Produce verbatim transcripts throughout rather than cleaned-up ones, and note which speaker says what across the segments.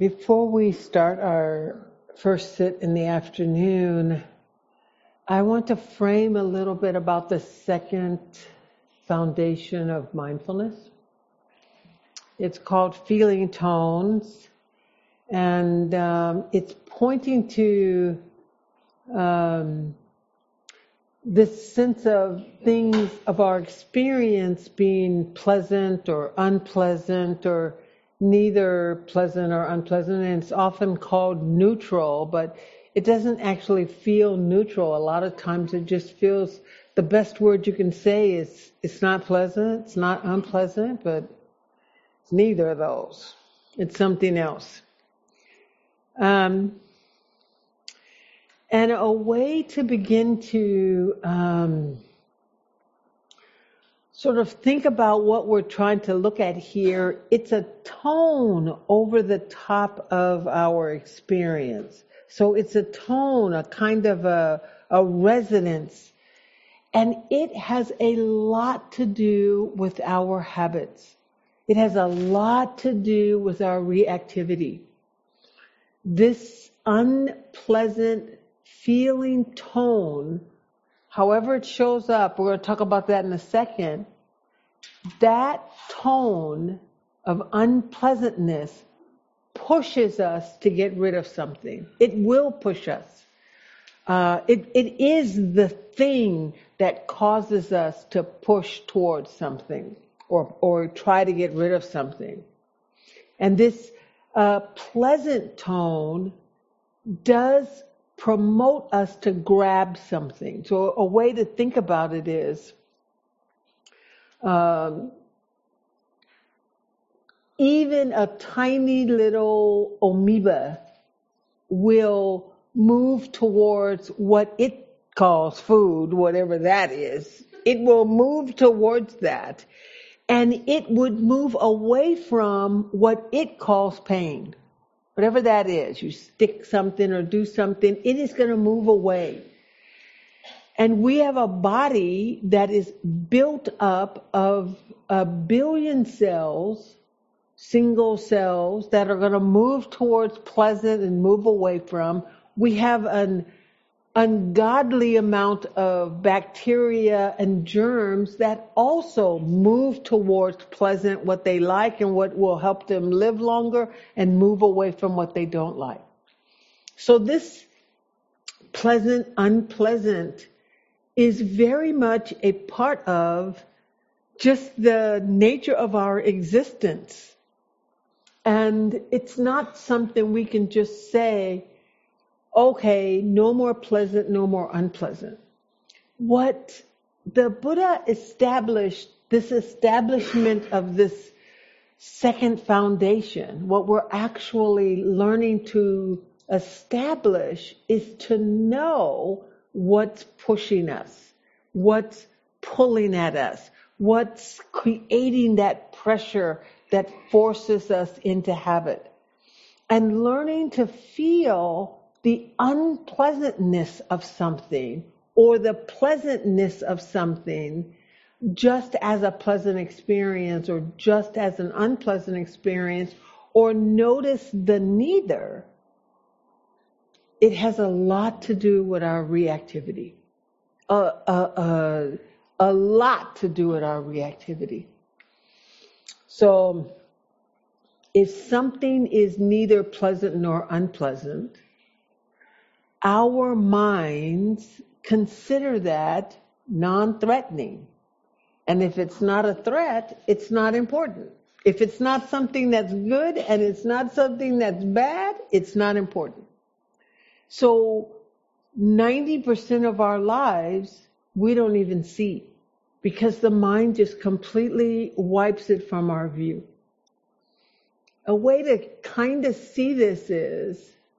Speaker 1: Before we start our first sit in the afternoon, I want to frame a little bit about the second foundation of mindfulness. It's called feeling tones, and um, it's pointing to um, this sense of things of our experience being pleasant or unpleasant or neither pleasant or unpleasant, and it's often called neutral, but it doesn't actually feel neutral. A lot of times it just feels, the best word you can say is it's not pleasant, it's not unpleasant, but it's neither of those. It's something else. Um, and a way to begin to um, sort of think about what we're trying to look at here, it's a tone over the top of our experience. So it's a tone, a kind of a, a resonance. And it has a lot to do with our habits. It has a lot to do with our reactivity. This unpleasant feeling tone, however it shows up, we're going to talk about that in a second, that tone of unpleasantness pushes us to get rid of something. It will push us. Uh, it, it is the thing that causes us to push towards something or, or try to get rid of something. And this uh, pleasant tone does promote us to grab something. So a way to think about it is, um, even a tiny little amoeba will move towards what it calls food, whatever that is. It will move towards that. And it would move away from what it calls pain. Whatever that is, you stick something or do something, it is going to move away. And we have a body that is built up of a billion cells, single cells, that are going to move towards pleasant and move away from. We have an ungodly amount of bacteria and germs that also move towards pleasant, what they like and what will help them live longer, and move away from what they don't like. So this pleasant, unpleasant is very much a part of just the nature of our existence. And it's not something we can just say, okay, no more pleasant, no more unpleasant. What the Buddha established, this establishment of this second foundation, what we're actually learning to establish is to know what's pushing us, what's pulling at us, what's creating that pressure that forces us into habit. And learning to feel the unpleasantness of something or the pleasantness of something just as a pleasant experience or just as an unpleasant experience, or notice the neither, it has a lot to do with our reactivity. Uh, uh, uh, a lot to do with our reactivity. So if something is neither pleasant nor unpleasant, our minds consider that non-threatening. And if it's not a threat, it's not important. If it's not something that's good and it's not something that's bad, it's not important. So ninety percent of our lives, we don't even see, because the mind just completely wipes it from our view. A way to kind of see this is,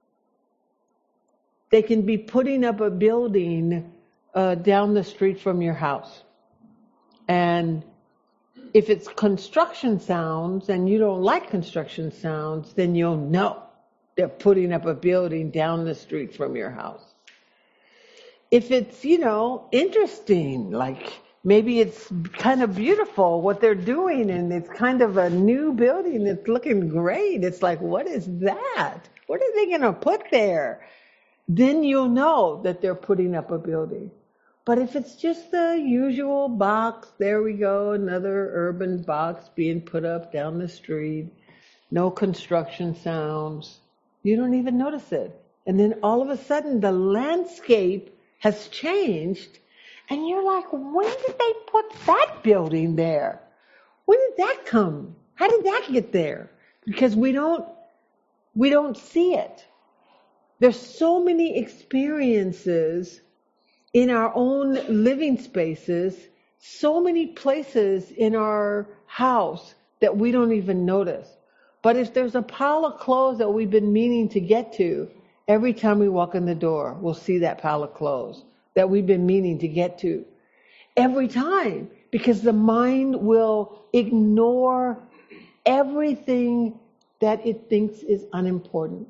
Speaker 1: they can be putting up a building uh, down the street from your house. And if it's construction sounds and you don't like construction sounds, then you'll know they're putting up a building down the street from your house. If it's, you know, interesting, like Maybe it's kind of beautiful what they're doing, and it's kind of a new building. It's looking great. It's like, what is that? What are they going to put there? Then you'll know that they're putting up a building. But if it's just the usual box, there we go, another urban box being put up down the street, no construction sounds, you don't even notice it. And then all of a sudden the landscape has changed, and you're like, when did they put that building there? When did that come? How did that get there? Because we don't we don't see it. There's so many experiences in our own living spaces, so many places in our house that we don't even notice. But if there's a pile of clothes that we've been meaning to get to, every time we walk in the door, we'll see that pile of clothes that we've been meaning to get to. Every time, because the mind will ignore everything that it thinks is unimportant.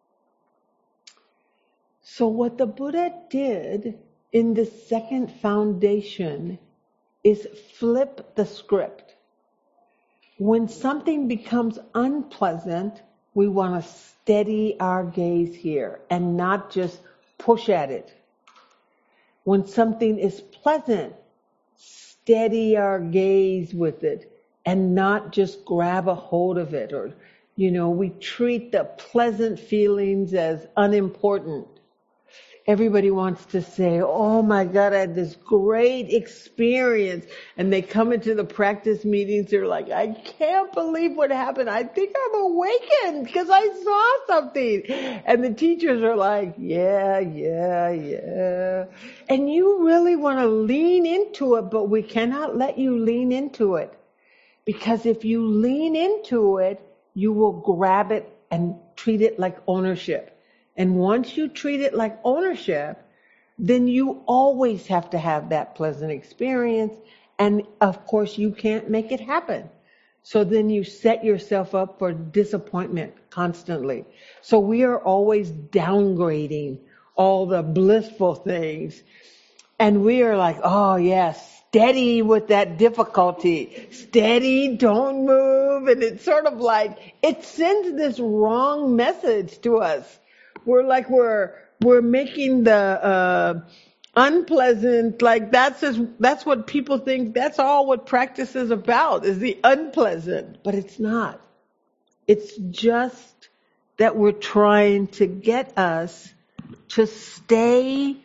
Speaker 1: So what the Buddha did in the second foundation is flip the script. When something becomes unpleasant, we want to steady our gaze here and not just push at it. When something is pleasant, steady our gaze with it and not just grab a hold of it. Or, you know, we treat the pleasant feelings as unimportant. Everybody wants to say, oh my God, I had this great experience. And they come into the practice meetings, they're like, I can't believe what happened. I think I'm awakened because I saw something. And the teachers are like, yeah, yeah, yeah. And you really want to lean into it, but we cannot let you lean into it. Because if you lean into it, you will grab it and treat it like ownership. And once you treat it like ownership, then you always have to have that pleasant experience. And of course, you can't make it happen. So then you set yourself up for disappointment constantly. So we are always downgrading all the blissful things. And we are like, oh yes, steady with that difficulty. Steady, don't move. And it's sort of like, it sends this wrong message to us. We're like, we're, we're making the, uh, unpleasant, like that's just, that's what people think, that's all what practice is about, is the unpleasant. But it's not. It's just that we're trying to get us to stay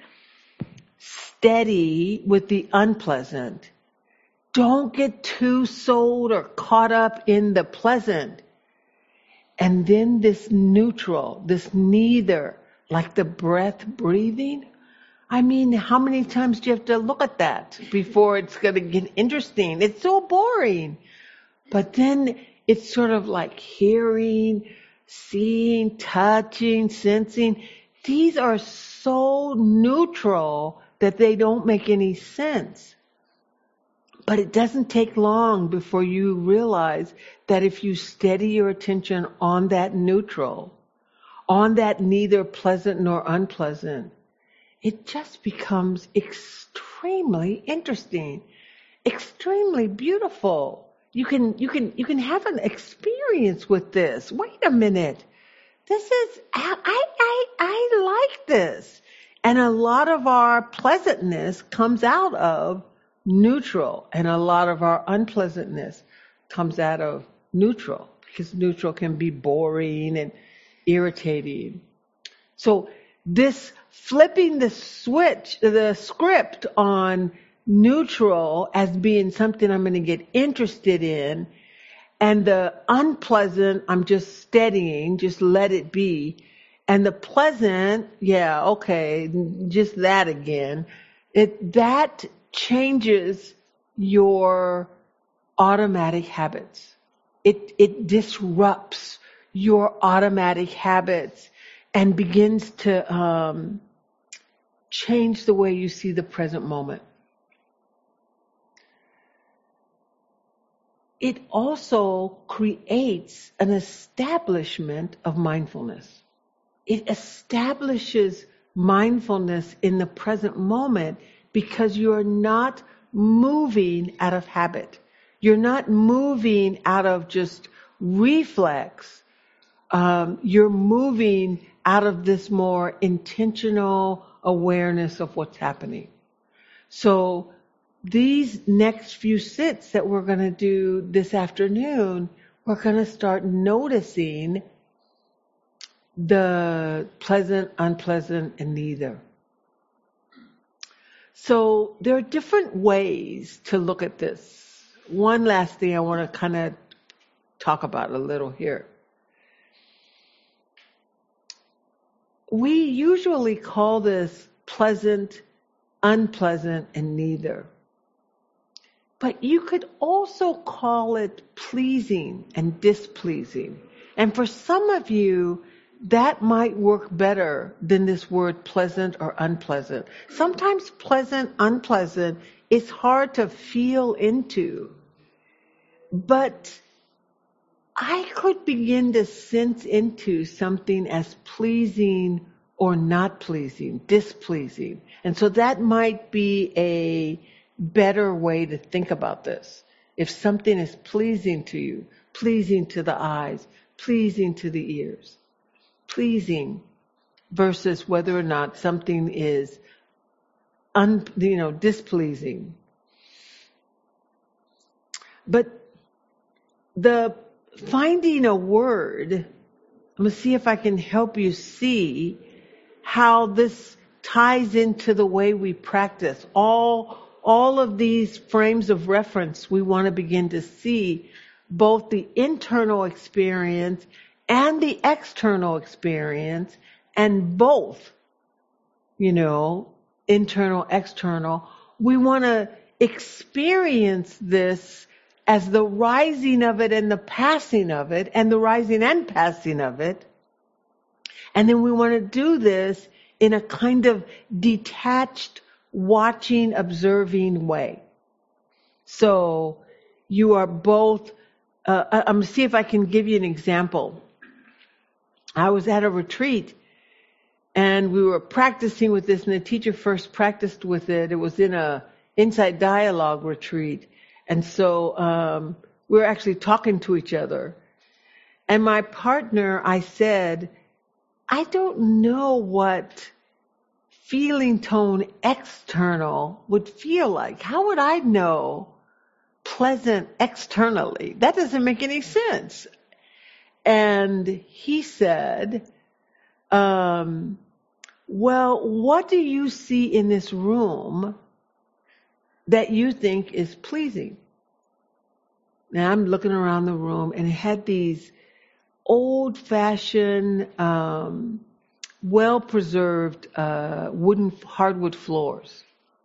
Speaker 1: steady with the unpleasant. Don't get too sold or caught up in the pleasant. And then this neutral, this neither, like the breath breathing. I mean, how many times do you have to look at that before it's going to get interesting? It's so boring. But then it's sort of like hearing, seeing, touching, sensing. These are so neutral that they don't make any sense. But it doesn't take long before you realize that if you steady your attention on that neutral, on that neither pleasant nor unpleasant, it just becomes extremely interesting, extremely beautiful. You can, you can, you can have an experience with this. Wait a minute. This is, I, I, I like this. And a lot of our pleasantness comes out of neutral, and a lot of our unpleasantness comes out of neutral, because neutral can be boring and irritating. So this flipping the switch, the script on neutral as being something I'm going to get interested in, and the unpleasant, I'm just steadying, just let it be. And the pleasant, yeah, okay, just that again. It, that changes your automatic habits. It, it disrupts your automatic habits and begins to um, change the way you see the present moment. It also creates an establishment of mindfulness. It establishes mindfulness in the present moment because you're not moving out of habit. You're not moving out of just reflex. Um, you're moving out of this more intentional awareness of what's happening. So these next few sits that we're going to do this afternoon, we're going to start noticing the pleasant, unpleasant, and neither. So there are different ways to look at this. One last thing I want to kind of talk about a little here. We usually call this pleasant, unpleasant, and neither. But you could also call it pleasing and displeasing. And for some of you, that might work better than this word pleasant or unpleasant. Sometimes pleasant, unpleasant is hard to feel into. But I could begin to sense into something as pleasing or not pleasing, displeasing. And so that might be a better way to think about this. If something is pleasing to you, pleasing to the eyes, pleasing to the ears, pleasing versus whether or not something is un, you know, displeasing. But the finding a word, I'm going to see if I can help you see how this ties into the way we practice. All, all of these frames of reference, we want to begin to see both the internal experience and the external experience, and both, you know, internal, external. We want to experience this as the rising of it and the passing of it, and the rising and passing of it. And then we want to do this in a kind of detached, watching, observing way. So you are both, uh, I'm going to see if I can give you an example. I was at a retreat and we were practicing with this, and the teacher first practiced with it. It was in a Insight Dialogue retreat. And so um, we were actually talking to each other. And my partner, I said, I don't know what feeling tone external would feel like. How would I know pleasant externally? That doesn't make any sense. And he said, um, well, what do you see in this room that you think is pleasing? Now I'm looking around the room, and it had these old-fashioned, um, well-preserved uh, wooden hardwood floors.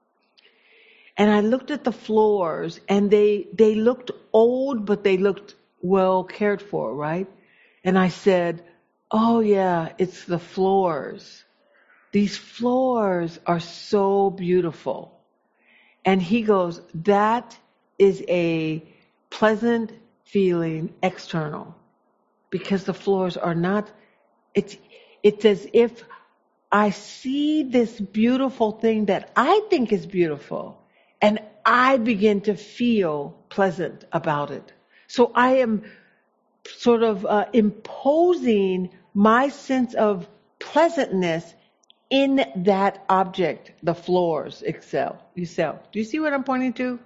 Speaker 1: And I looked at the floors, and they they looked old, but they looked well cared for, right? And I said, oh yeah, it's the floors. These floors are so beautiful. And he goes, that is a pleasant feeling external, because the floors are not, it's, it's as if I see this beautiful thing that I think is beautiful, and I begin to feel pleasant about it. So I am sort of uh, imposing my sense of pleasantness in that object, the floors itself. itself. Do you see what I'm pointing to?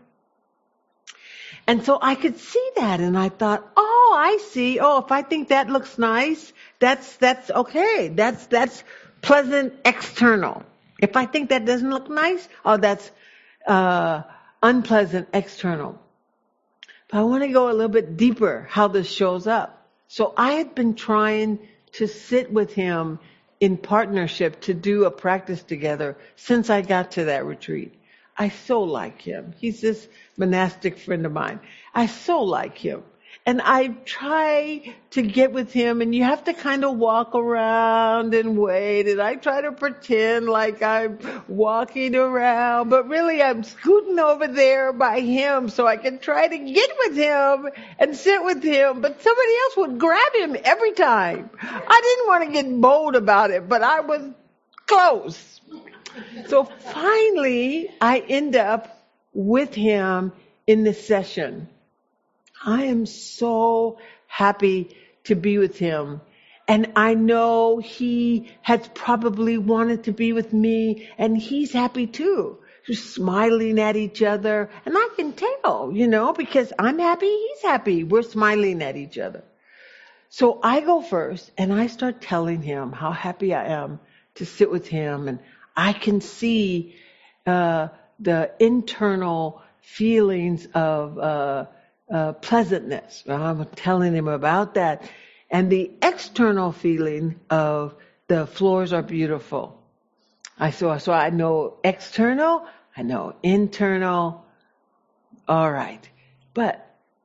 Speaker 1: And so I could see that, and I thought, oh, I see. Oh, if I think that looks nice, that's that's okay. That's that's pleasant external. If I think that doesn't look nice, oh, that's uh, unpleasant external. But I want to go a little bit deeper how this shows up. So I had been trying to sit with him in partnership to do a practice together since I got to that retreat. I so like him. He's this monastic friend of mine. I so like him. And I try to get with him, and you have to kind of walk around and wait. And I try to pretend like I'm walking around, but really I'm scooting over there by him so I can try to get with him and sit with him. But somebody else would grab him every time. I didn't want to get bold about it, but I was close. So finally, I end up with him in this session. I am so happy to be with him. And I know he has probably wanted to be with me, and he's happy too. Just smiling at each other. And I can tell, you know, because I'm happy, he's happy. We're smiling at each other. So I go first, and I start telling him how happy I am to sit with him. And I can see uh, the internal feelings of uh, uh, pleasantness. I'm telling him about that. And the external feeling of the floors are beautiful. I so, so I know external, I know internal. All right. But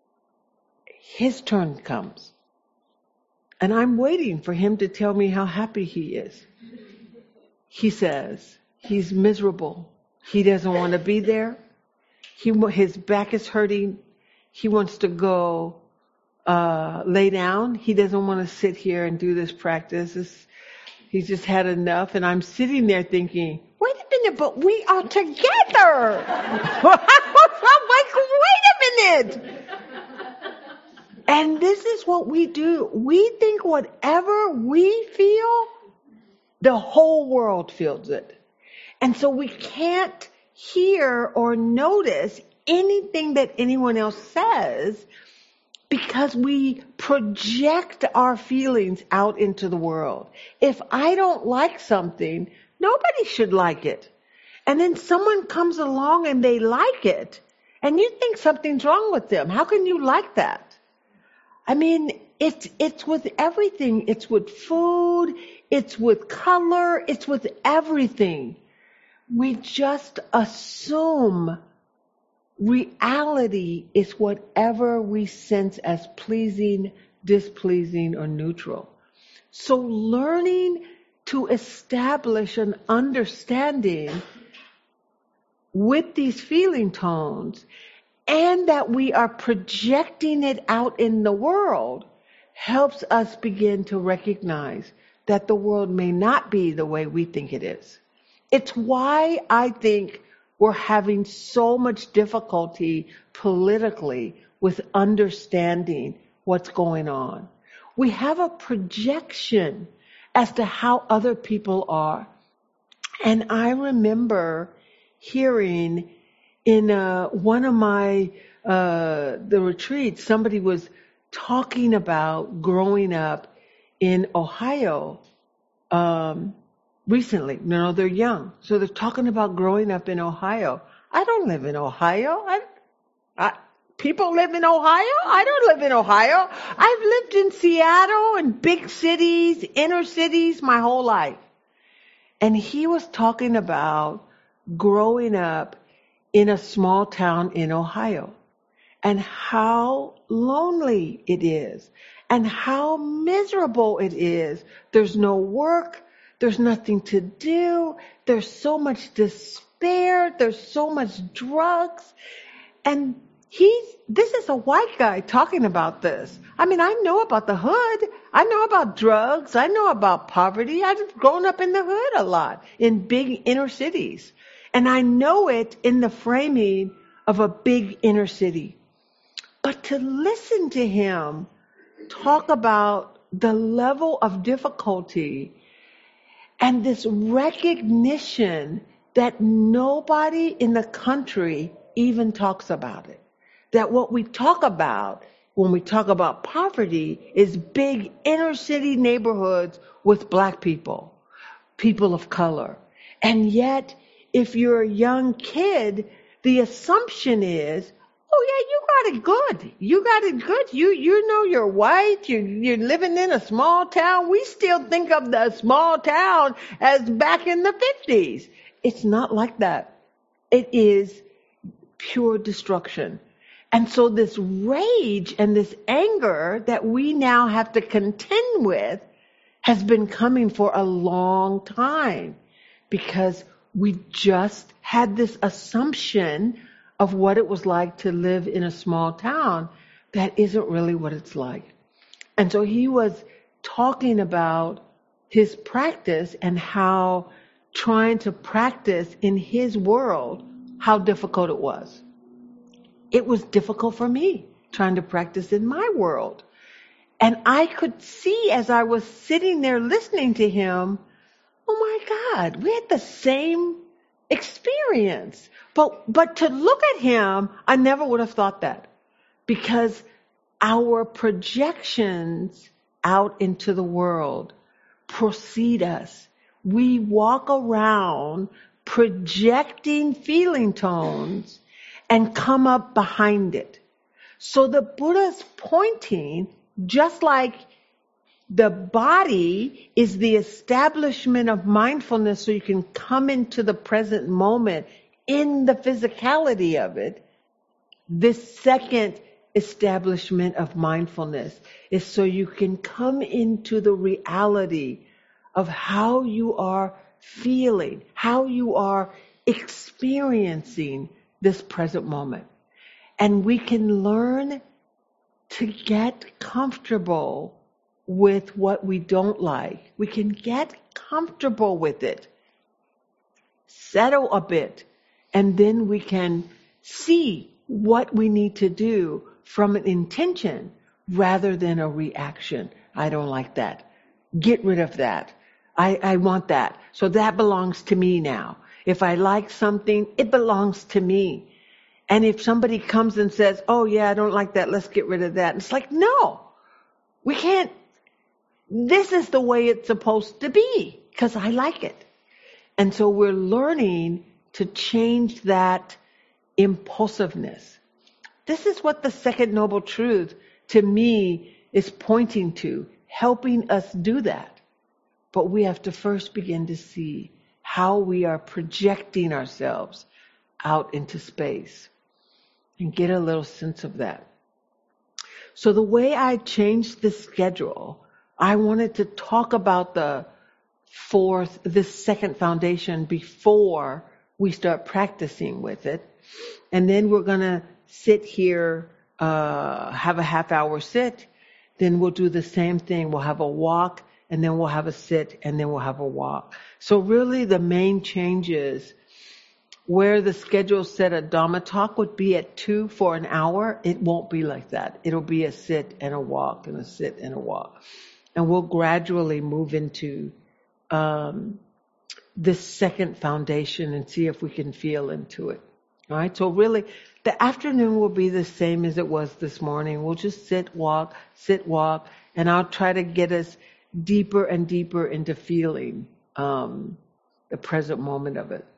Speaker 1: his turn comes. And I'm waiting for him to tell me how happy he is. He says he's miserable. He doesn't want to be there. He his back is hurting. He wants to go uh, lay down. He doesn't want to sit here and do this practice. It's, he's just had enough. And I'm sitting there thinking, wait a minute, but we are together. I'm like, wait a minute. And this is what we do. We think whatever we feel, the whole world feels it. And so we can't hear or notice anything that anyone else says because we project our feelings out into the world. If I don't like something, nobody should like it. And then someone comes along and they like it, and you think something's wrong with them. How can you like that? I mean, it's, it's with everything. It's with food. It's with color. It's with everything. We just assume reality is whatever we sense as pleasing, displeasing, or neutral. So learning to establish an understanding with these feeling tones, and that we are projecting it out in the world, helps us begin to recognize that the world may not be the way we think it is. It's why I think we're having so much difficulty politically with understanding what's going on. We have a projection as to how other people are. And I remember hearing in uh, one of my uh, the retreats, somebody was talking about growing up in Ohio um, recently. You know, they're young, so they're talking about growing up in Ohio. I don't live in Ohio. I, I, people live in Ohio. I don't live in Ohio. I've lived in Seattle and big cities, inner cities, my whole life. And he was talking about growing up in a small town in Ohio, and how lonely it is, and how miserable it is. There's no work, there's nothing to do, there's so much despair, there's so much drugs. And he's, this is a white guy talking about this. I mean, I know about the hood, I know about drugs, I know about poverty. I've grown up in the hood a lot, in big inner cities. And I know it in the framing of a big inner city. But to listen to him talk about the level of difficulty and this recognition that nobody in the country even talks about it. That what we talk about when we talk about poverty is big inner city neighborhoods with black people, people of color. And yet, if you're a young kid, the assumption is, oh yeah, you got it good. You got it good. You you know you're white. You you're living in a small town. We still think of the small town as back in the fifties. It's not like that. It is pure destruction. And so this rage and this anger that we now have to contend with has been coming for a long time, because we just had this assumption of what it was like to live in a small town that isn't really what it's like. And so he was talking about his practice and how trying to practice in his world how difficult it was. It was difficult for me trying to practice in my world. And I could see as I was sitting there listening to him, oh my God, we had the same experience. But, but to look at him, I never would have thought that, because our projections out into the world precede us. We walk around projecting feeling tones and come up behind it. So the Buddha's pointing, just like the body is the establishment of mindfulness so you can come into the present moment in the physicality of it, this second establishment of mindfulness is so you can come into the reality of how you are feeling, how you are experiencing this present moment. And we can learn to get comfortable with what we don't like. We can get comfortable with it, settle a bit, and then we can see what we need to do from an intention rather than a reaction. I don't like that. Get rid of that. I, I want that. So that belongs to me now. If I like something, it belongs to me. And if somebody comes and says, oh yeah, I don't like that, let's get rid of that. It's like, no, we can't. This is the way it's supposed to be because I like it. And so we're learning to change that impulsiveness. This is what the second noble truth to me is pointing to, helping us do that. But we have to first begin to see how we are projecting ourselves out into space and get a little sense of that. So the way I changed the schedule, I wanted to talk about the fourth, this second foundation before we start practicing with it. And then we're going to sit here, uh, have a half hour sit. Then we'll do the same thing. We'll have a walk, and then we'll have a sit, and then we'll have a walk. So really the main changes, where the schedule set a Dhamma talk would be at two for an hour, it won't be like that. It'll be a sit and a walk and a sit and a walk. And we'll gradually move into um, this second foundation and see if we can feel into it. All right. So really, the afternoon will be the same as it was this morning. We'll just sit, walk, sit, walk, and I'll try to get us deeper and deeper into feeling um, the present moment of it.